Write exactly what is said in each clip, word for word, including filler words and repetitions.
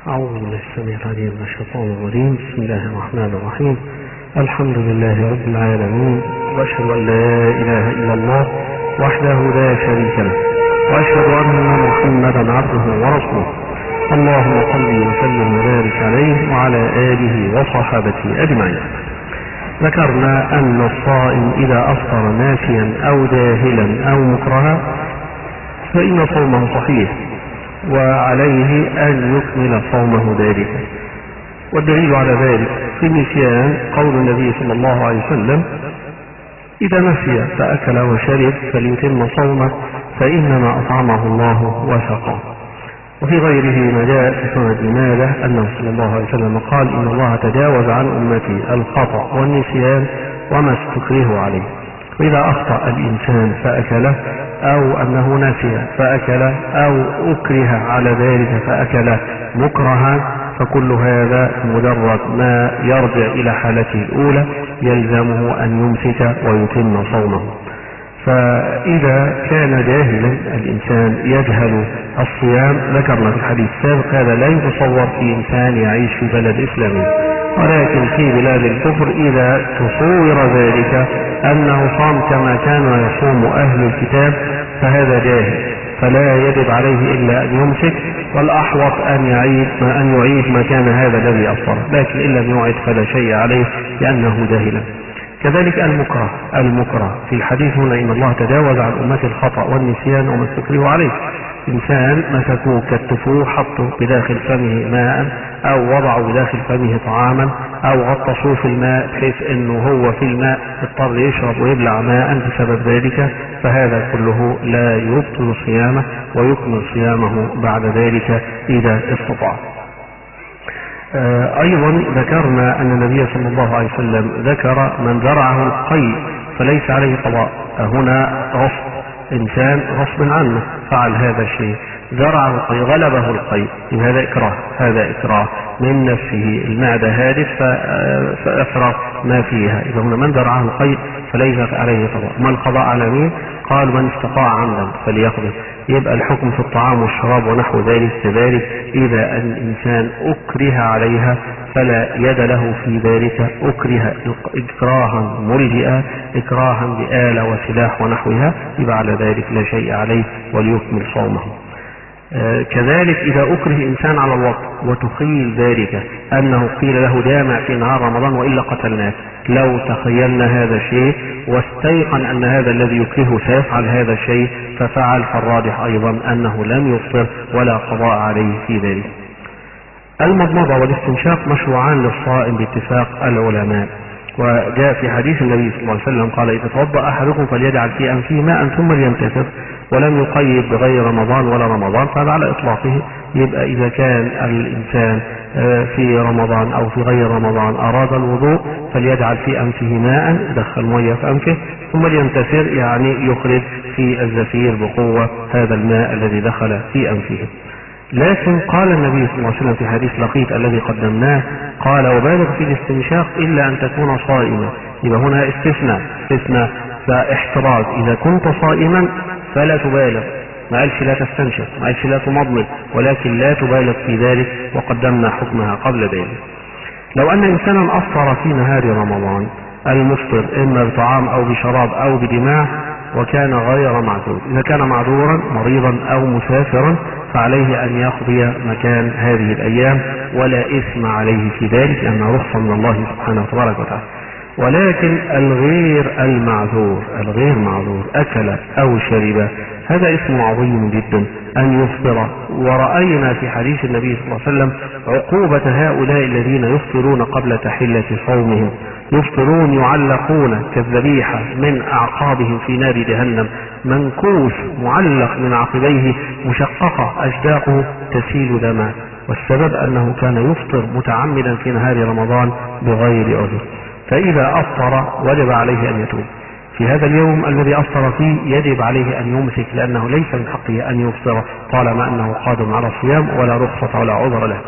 أعوذ بالله السميع العليم من الشيطان الرجيم. بسم الله الرحمن الرحيم. الحمد لله رب العالمين، وأشهد أن لا إله إلا الله وحده لا شريك له، وأشهد أن محمدا عبده ورسوله. اللهم صل وسلم وبارك عليه وعلى آله وصحابته أجمعين. ذكرنا أن الصائم إذا أفطر ناسيا أو جاهلا أو مكرها فإن صومه صحيح، وعليه أن يكمل صومه ذلك. والدليل على ذلك في النسيان قول النبي صلى الله عليه وسلم: إذا نسي فأكل وشرب فليتم صومه فإنما أطعمه الله وسقاه. وفي غيره ما جاء في سنة ابن ماجه أنه صلى الله عليه وسلم قال: إن الله تجاوز عن أمتي الخطأ والنسيان وما استكره عليه. وإذا أخطأ الإنسان فأكله، أو أنه نسي فأكل، أو أكره على ذلك فأكل مكرها، فكل هذا مجرد ما يرجع إلى حالته الأولى يلزمه أن يمسك ويتم صومه. فإذا كان جاهلا الإنسان يجهل الصيام، ذكرنا في الحديث السابق هذا لا يتصور في إنسان يعيش في بلد إسلامي، ولكن في بلاد الكفر إذا تصور ذلك أنه صام كما كان يصوم أهل الكتاب فهذا جاهل، فلا يجب عليه إلا أن يمسك، والأحوط أن يعيد ما أن يعيد مكان هذا الذي أفطر، لكن إن لم يعد فلا شيء عليه لأنه جاهلا. كذلك المكره المكره في الحديث هنا: إن الله تجاوز عن أمتي الخطأ والنسيان وما استكرهوا عليه. إنسان مسكوه كتفوه، حطوا بداخل فمه ماء، أو وضعوا بداخل فمه طعاما، أو غطسوه في الماء بحيث أنه هو في الماء اضطر يشرب ويبلع ماء بسبب ذلك، فهذا كله لا يبطل صيامه ويكمل صيامه بعد ذلك إذا استطاع. أيضا ذكرنا أن النبي صلى الله عليه وسلم ذكر من ذرعه القيء فليس عليه قضاء. هنا غصب، إنسان غصب عنه فعل هذا الشيء، ذرعه القيء، غلبه القيء، هذا إكراه، هذا إكراه من نفسه، المعدة هادف فأفرغ ما فيها. إذا هنا من ذرعه القيء فليس عليه قضاء. ما القضاء على مين؟ قال: من استطاع عمدا فليقضي. يبقى الحكم في الطعام والشراب ونحو ذلك كذلك، إذا الإنسان أكره عليها فلا يد له في ذلك، أكره إكراها ملجئا، إكراها بآلة وسلاح ونحوها، يبقى على ذلك لا شيء عليه وليكمل صومه. آه كذلك إذا أكره إنسان على الوقت وتخيل ذلك أنه قيل له جامع في نهار رمضان وإلا قتلناك، لو تخيلنا هذا الشيء واستيقن أن هذا الذي يكرهه سيفعل هذا الشيء ففعل، فالراجح أيضا أنه لم يفطر ولا قضاء عليه في ذلك. المضمضة والاستنشاق مشروعان للصائم باتفاق العلماء، وجاء في حديث النبي صلى الله عليه وسلم قال: إذا توضأ أحدكم فليجعل في أنفه ماء ثم لينتثر، ولم يقيد بغير رمضان ولا رمضان، فهذا على إطلاقه. يبقى إذا كان الإنسان في رمضان أو في غير رمضان أراد الوضوء فليجعل في أنفه ماء، يدخل مية في أنفه ثم لينتثر، يعني يخرج في الزفير بقوة هذا الماء الذي دخل في أنفه. لكن قال النبي صلى الله عليه وسلم في حديث لقيط الذي قدمناه قال: وبالغ في الاستنشاق إلا أن تكون صائما. يبقى هنا استثناء استثناء فاحتراز، إذا كنت صائما فلا تبالغ، ما قالش لا تستنشق، ما قالش لا تمضمض، ولكن لا تبالغ في ذلك، وقدمنا حكمها قبل ذلك. لو أن إنسانا أفطر في نهار رمضان، المفطر إما بطعام أو بشراب أو بدماع وكان غير معذور، إذا كان معذورا مريضا أو مسافرا فعليه أن يقضي مكان هذه الأيام ولا إثم عليه في ذلك، لأنه رخصة من الله سبحانه وتبارك وتعالى. ولكن الغير المعذور الغير معذور أكل أو شرب هذا اسم عظيم جدا أن يفطر. ورأينا في حديث النبي صلى الله عليه وسلم عقوبة هؤلاء الذين يفطرون قبل تحلة صومهم، يفطرون يعلقون كالذبيحة من أعقابهم في نار جهنم، منكوس معلق من عقبيه مشققة أجداقه تسيل دما، والسبب أنه كان يفطر متعمدا في نهار رمضان بغير عذر. فإذا أفطر وجب عليه أن يتوب في هذا اليوم الذي أفطر فيه، يجب عليه أن يمسك، لأنه ليس من حقه أن يفطر طالما أنه قادم على الصيام ولا رخصة ولا عذر له.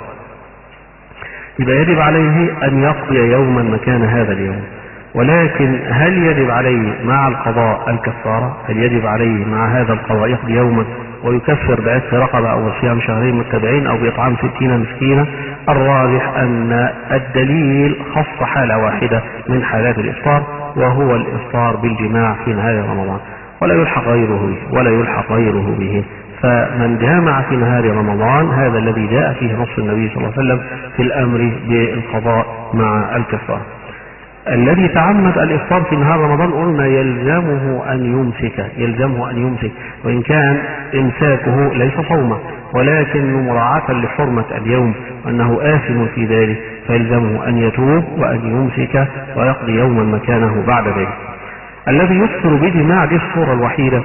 يبقى يجب عليه أن يقضي يوما مكان هذا اليوم. ولكن هل يجب عليه مع القضاء الكفارة؟ هل يجب عليه مع هذا القضاء يقضي يوما ويكفر بعتق رقبة أو صيام شهرين متبعين أو بإطعام ستين مسكينة. الراجح أن الدليل خص حالة واحدة من حالات الإفطار، وهو الإفطار بالجماع في نهار رمضان، ولا يلحق غيره به ولا يلحق غيره به. فمن جامع في نهار رمضان هذا الذي جاء فيه نص النبي صلى الله عليه وسلم في الأمر بالقضاء مع الكفارة. الذي تعمد الإفطار في نهار رمضان قلنا يلزمه أن يمسك يلزمه أن يمسك وإن كان إمساكه ليس صوما، ولكن مراعاة لحرمة اليوم وأنه آثم في ذلك فيلزمه أن يتوب وأن يمسك ويقضي يوما مكانه بعد ذلك. الذي يفطر بجماع دي الصورة الوحيدة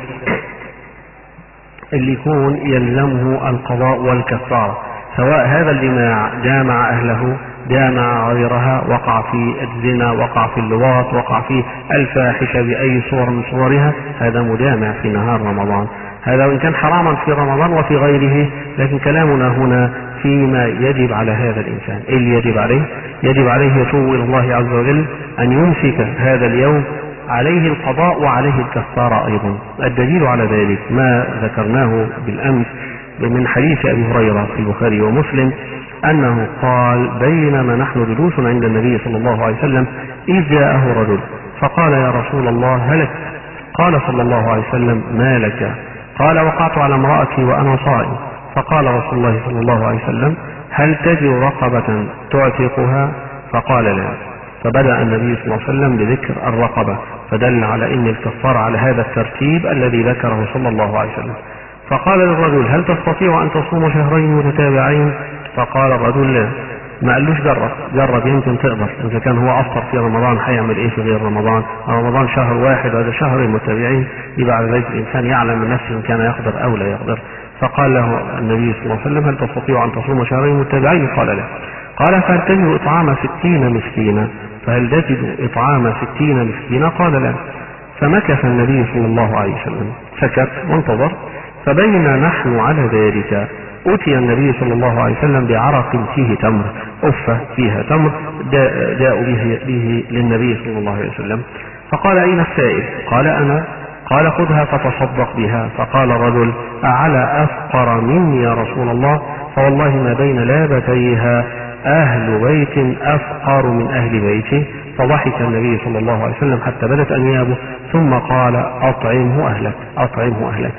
اللي يكون يلزمه القضاء والكفارة، سواء هذا الجماع جامع أهله جامع غيرها، وقع في الزنا، وقع في اللواط، وقع في الفاحشة بأي صورة من صورها، هذا مجامع في نهار رمضان. هذا وإن كان حراما في رمضان وفي غيره، لكن كلامنا هنا فيما يجب على هذا الإنسان. إيه اللي يجب عليه؟ يجب عليه يتوب إلى الله عز وجل، أن يمسك هذا اليوم، عليه القضاء وعليه الكفارة أيضا. الدليل على ذلك ما ذكرناه بالأمس من حديث أبي هريرة في البخاري ومسلم أنه قال: بينما نحن جلوس عند النبي صلى الله عليه وسلم إذ جاءه رجل فقال: يا رسول الله هلك. قال صلى الله عليه وسلم: ما لك؟ قال: وقعت على امرأتي وأنا صائم. فقال رسول الله صلى الله عليه وسلم: هل تجد رقبة تعتقها؟ فقال: لا. فبدأ النبي صلى الله عليه وسلم بذكر الرقبة، فدل على أن الكفارة على هذا الترتيب الذي ذكره صلى الله عليه وسلم. فقال للرجل: هل تستطيع أن تصوم شهرين متتابعين؟ فقال الرجل: لا. ما قالوش جرب جرب يمكن تقدر، إذا كان هو أفطر في رمضان هيعمل إيه في غير رمضان؟ رمضان شهر واحد وهذا شهرين متتابعين، يبقى على ذلك الإنسان يعلم من نفسه إن كان يقدر أو لا يقدر. فقال له النبي صلى الله عليه وسلم: هل تستطيع أن تصوم شهرين متتابعين؟ قال: لا. قال: فهل تجد إطعام ستين مسكينا؟ فهل تجد إطعام ستين مسكينا؟ قال: لا. فمكث النبي صلى الله عليه وسلم، سكت وانتظر. فبينما نحن على ذلك أتي النبي صلى الله عليه وسلم بعرق فيه تمر، أفة فيها تمر، جاءوا به, به للنبي صلى الله عليه وسلم. فقال: أين السائل؟ قال: أنا. قال: خذها فتصدق بها. فقال الرجل: أعلى أفقر مني يا رسول الله؟ فوالله ما بين لابتيها أهل بيت أفقر من أهل بيته. فضحك النبي صلى الله عليه وسلم حتى بدت أنيابه، ثم قال: أطعمه أهلك أطعمه أهلك.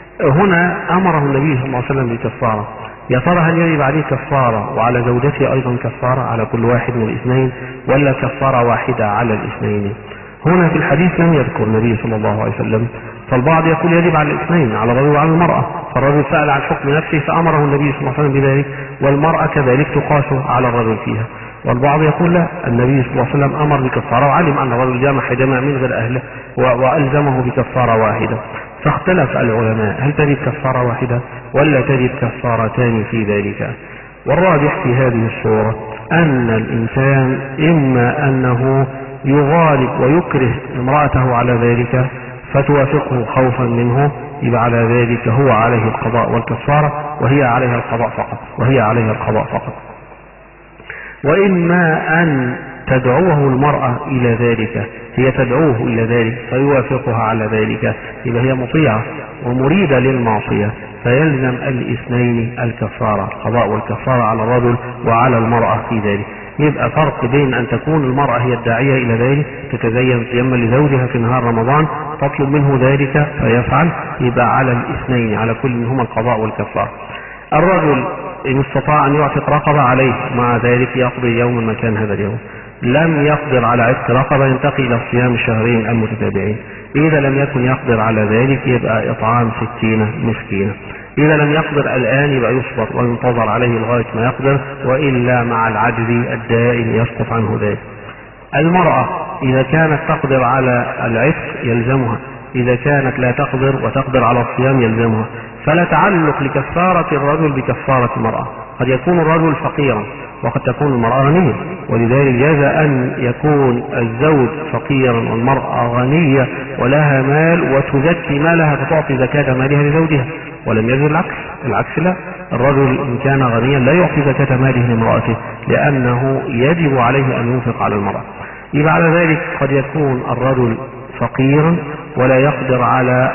هنا أمره النبي صلى الله عليه وسلم بكفارة. يا ترى هل يجب عليه كفارة وعلى زوجته أيضا كفارة على كل واحد من الاثنين، ولا كفارة واحدة على الاثنين؟ هنا في الحديث لم يذكر النبي صلى الله عليه وسلم، فالبعض يقول يجب على الاثنين، على الرجل وعلى المرأة. فالرجل سأل عن حكم نفسه فأمره النبي صلى الله عليه وسلم بذلك، والمرأة كذلك تقاس على الرجل فيها. والبعض يقول لا، النبي صلى الله عليه وسلم أمر بكفارة وعلم أن الرجل جامع جمع من غير أهله وألزمه بكفارة واحدة. فاختلف العلماء هل تجب كفارة واحدة ولا تجب كفارتان في ذلك. والراجح في هذه الصورة أن الإنسان إما أنه يغالب ويكره امرأته على ذلك فتوافقه خوفا منه، يبقى على ذلك هو عليه القضاء والكفارة وهي عليها القضاء فقط وهي عليها القضاء فقط. وإما أن تدعوه المرأة إلى ذلك، هي تدعوه إلى ذلك فيوافقها على ذلك، يبقى هي مطيعة ومريدة للمعصية، فيلزم الاثنين الكفارة، القضاء والكفارة على الرجل وعلى المرأة في ذلك. يبقى فرق بين أن تكون المرأة هي الداعية إلى ذلك، تتزين صياما لزوجها في نهار رمضان، تطلب منه ذلك فيفعل، يبقى على الاثنين، على كل منهما القضاء والكفارة. الرجل إن استطاع أن يعتق رقبة عليه، مع ذلك يقضي يوما مكان هذا اليوم. لم يقدر على عتق رقبة ينتقي إلى صيام الشهرين المتتابعين. إذا لم يكن يقدر على ذلك يبقى إطعام ستين مسكينة. إذا لم يقدر الآن يبقى يصبر وينتظر عليه لغاية ما يقدر، وإلا مع العجز الدائم يسقط عنه ذلك. المرأة إذا كانت تقدر على العتق يلزمها، إذا كانت لا تقدر وتقدر على الصيام يلزمها. فلا تعلق لكفارة الرجل بكفارة المرأة. قد يكون الرجل فقيرا وقد تكون المرأة غنية، ولذلك جاز أن يكون الزوج فقيرا والمرأة غنية ولها مال وتزكي مالها فتعطي زكاة مالها لزوجها، ولم يجد العكس. العكس لا، الرجل إن كان غنيا لا يعطي زكاة ماله لامرأته، لأنه يجب عليه أن ينفق على المرأة. يبقى على ذلك قد يكون الرجل فقيرا ولا يقدر على